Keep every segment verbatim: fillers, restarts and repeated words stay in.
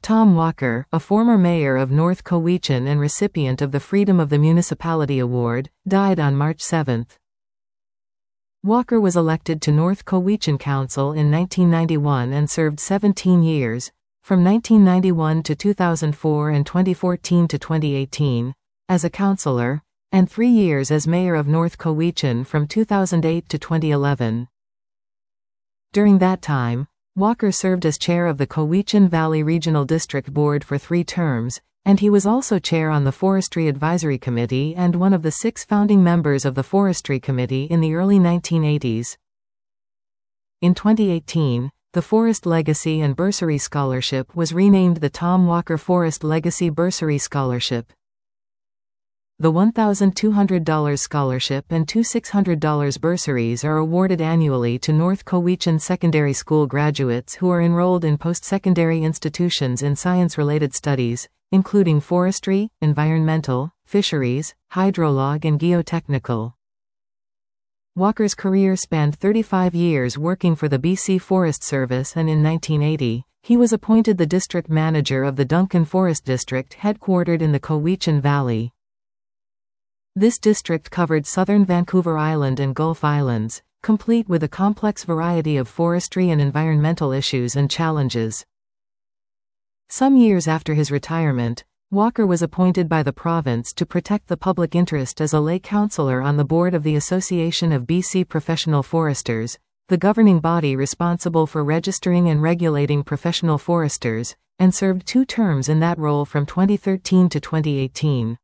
Tom Walker, a former mayor of North Cowichan and recipient of the Freedom of the Municipality Award, died on March seventh. Walker was elected to North Cowichan Council in nineteen ninety-one and served seventeen years, from nineteen ninety-one to two thousand four and twenty fourteen to twenty eighteen, as a councillor, and three years as mayor of North Cowichan from two thousand eight to twenty eleven. During that time, Walker served as chair of the Cowichan Valley Regional District Board for three terms, and he was also chair on the Forestry Advisory Committee and one of the six founding members of the Forestry Committee in the early nineteen eighties. In twenty eighteen, the Forest Legacy and Bursary Scholarship was renamed the Tom Walker Forest Legacy Bursary Scholarship. The one thousand two hundred dollar scholarship and two six hundred dollar bursaries are awarded annually to North Cowichan Secondary School graduates who are enrolled in post-secondary institutions in science-related studies, including forestry, environmental, fisheries, hydrolog and geotechnical. Walker's career spanned thirty-five years working for the B C Forest Service, and in nineteen eighty, he was appointed the district manager of the Duncan Forest District headquartered in the Cowichan Valley. This district covered southern Vancouver Island and Gulf Islands, complete with a complex variety of forestry and environmental issues and challenges. Some years after his retirement, Walker was appointed by the province to protect the public interest as a lay councillor on the board of the Association of B C Professional Foresters, the governing body responsible for registering and regulating professional foresters, and served two terms in that role from twenty thirteen to twenty eighteen.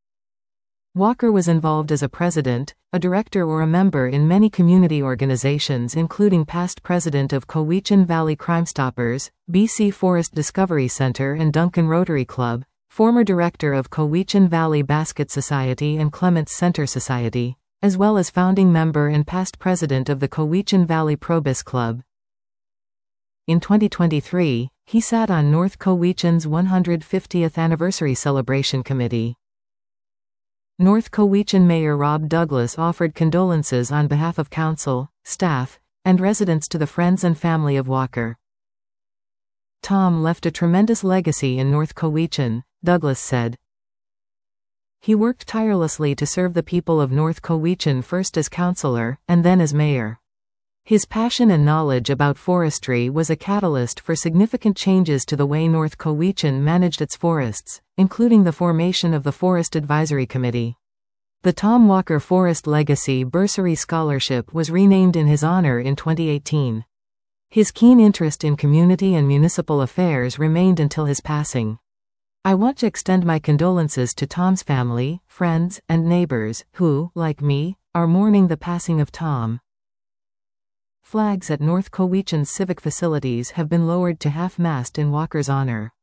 Walker was involved as a president, a director or a member in many community organizations, including past president of Cowichan Valley Crimestoppers, B C Forest Discovery Center and Duncan Rotary Club, former director of Cowichan Valley Basket Society and Clements Center Society, as well as founding member and past president of the Cowichan Valley Probus Club. In twenty twenty-three, he sat on North Cowichan's one hundred fiftieth Anniversary Celebration Committee. North Cowichan Mayor Rob Douglas offered condolences on behalf of council, staff, and residents to the friends and family of Walker. Tom left a tremendous legacy in North Cowichan, Douglas said. He worked tirelessly to serve the people of North Cowichan, first as councillor, and then as mayor. His passion and knowledge about forestry was a catalyst for significant changes to the way North Cowichan managed its forests, including the formation of the Forest Advisory Committee. The Tom Walker Forest Legacy Bursary Scholarship was renamed in his honor in twenty eighteen. His keen interest in community and municipal affairs remained until his passing. I want to extend my condolences to Tom's family, friends, and neighbors, who, like me, are mourning the passing of Tom. Flags at North Cowichan's civic facilities have been lowered to half-mast in Walker's honor.